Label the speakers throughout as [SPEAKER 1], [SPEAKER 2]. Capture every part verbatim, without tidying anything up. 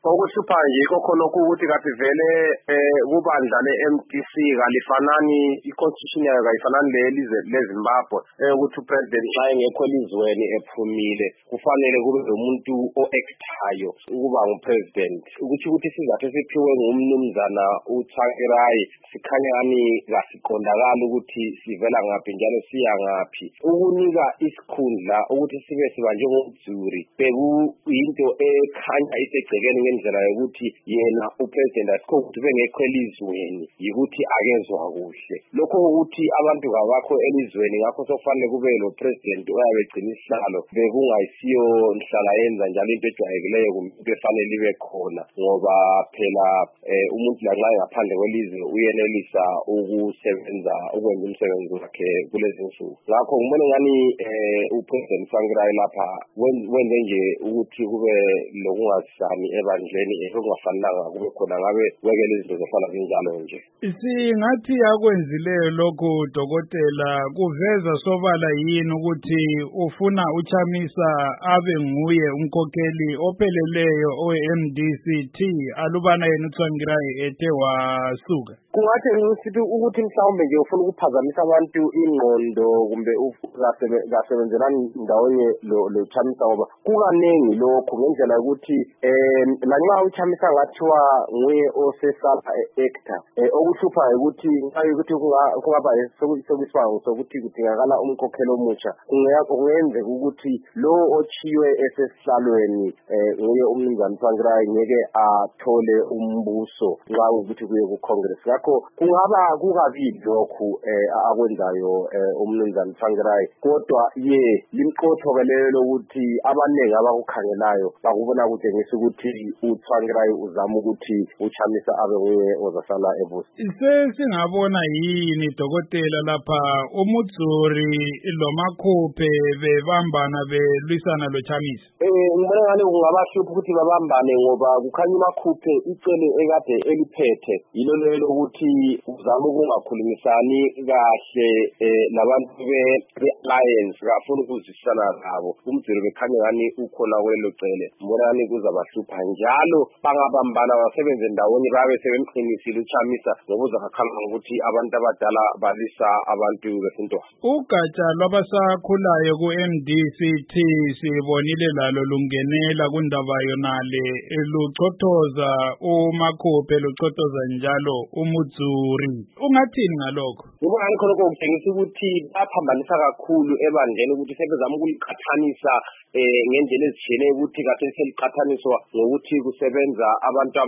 [SPEAKER 1] Okuhlupha nje kokhona ukuthi kathi vele eh kubandla le-M D C kalifanani i-constitution yayo kayifanani lelizwe leZimbabwe ukuthi upresident xa engekho elizweni ephumile kufanele kube umuntu o-actayo ukuba ngupresident ukuthi ukuthi sizathu esiphiwe ngumnumzana uTsakirai sikhanyani kasiqondakala ukuthi sivela ngaphi njalo siya ngaphi ukunika isikhundla ukuthi sibe sibanje ngomzuri bekuyinto ekhanya isegcekeni ngendlela yokuthi yena upresident asikho ukuthi bengekho elizweni yikuthi akezwa kuhle lokho ukuthi abantu kabakho elizweni ngakho sokufanele kube lo president oyabe egcina isihlalo bekungayisiyo nhlala yenza njalo into ejwayekileyo kumbe efanele ibe khona ngoba phela umuntu lanxa ngaphandle kwelizwe uyenelisa ukusebenza ukwenza umsebenzi wakhe kulezi nsuku ngakho ngibona ngani upresident Tsvangirai lapha wenze nje ukuthi kube lokungasani ebandleni ekungafanelanga kube khona ngabe wekele izinto zofana kanjalo nje
[SPEAKER 2] singathi yakwenzileyo lokho dokotela kuveza sobala yini ukuthi ufuna uChamisa abe nguye umkhokheli opheleleyo owe-M D C T alubana yena uTsvangirai ethe wasuka
[SPEAKER 1] kungathi ngisithi ukuthi mhlawumbe nje ufuna ukuphazamisa abantu ingqondo kumbe ukasebenzelani ndawonye lo Chamisa ngoba kukanengi lokho ngendlela ukuthi eh lanxa uChamisa ngathiwa nguye osesapha e-actor okuhlupha ukuthi nxa ukuthi kungaba sokusibanga sokuthi kudingakala umkhokheli omutsha kungenze ukuthi lo ochiwe esesihlalweni nguye umnumzana Tsvangirai ngeke athole umbuso nxa ukuthi kuye ku Congress ngakho kungaba kukabili lokhu akwenzayo umnumzana Tsvangirai kodwa ye limqotho lelo lokuthi abaningi abakukhangelayo bakubona kutshengisa ukuthi uTsvangirai uzama ukuthi uChamisa abe nguye ozasala ebusi
[SPEAKER 2] sesingabona yini dokotela lapha uMudzuri loMakhuphe bebambana belwisana loChamisa
[SPEAKER 1] eh ngibona ngani kungabahlupha ukuthi babambane ngoba kukhanya uMakhuphe icele ekade eliphethe yilo lelo ukuthi uzama ukungakhulumisani kahle labantu be-alliance kafuna ukuzwisana nabo uMudzuri bekhanya ngani ukhona kwelo cele ngibona ngani kuzabahlupha njalo bangabambana basebenze ndawonye babe sebemqinisile uChamisa ngoba uzakhala ukuthi abantu abadala balisa abantu besinto
[SPEAKER 2] ugatsha lwabasakhulayo ku-M D C T sibonile lalo lungenela kundaba yonale luchothoza uMakhuphe luchothoza njalo uMudzuri ungathini ngalokho
[SPEAKER 1] ngibona ngani khona kokutshengisa ukuthi baphambanisa kakhulu ebandleni ukuthi sebezama ukuliqhathanisa ngendlela ezitshiyeneyo ukuthi kade seliqhathaniswa ngokuthi kusebenza abantu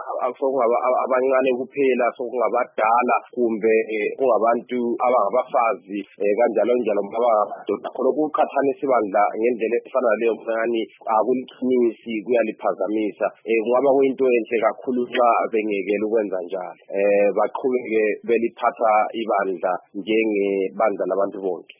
[SPEAKER 1] abancane kuphela sokungabadala kumbe kungabantu abangabafazi kanjalo njalo abangamadoda khona ukuqhathanisa ibandla ngendlela efana leyo mncane akuliqinisi kuyaliphazamisa kungaba kuyinto enhle kakhulu nxa bengekela ukwenza njalo baqhubeke beliphatha ibandla njengebandla labantu bonke